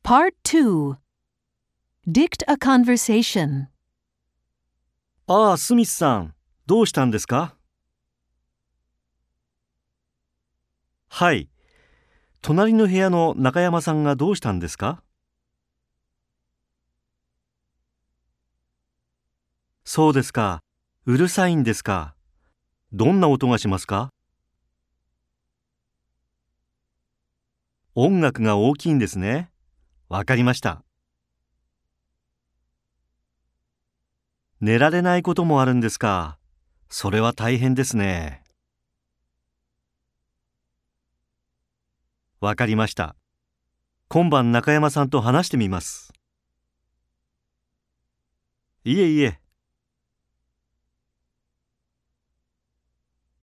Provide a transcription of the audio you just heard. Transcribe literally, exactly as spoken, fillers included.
Part two. Dict a conversation. ああ、スミスさん、どうしたんですか？はい。隣の部屋の中山さんがどうしたんですか？そうですか。うるさいんですか。どんな音がしますか？音楽が大きいんですね。わかりました。寝られないこともあるんですか。それは大変ですね。わかりました。今晩中山さんと話してみます。いえいえ、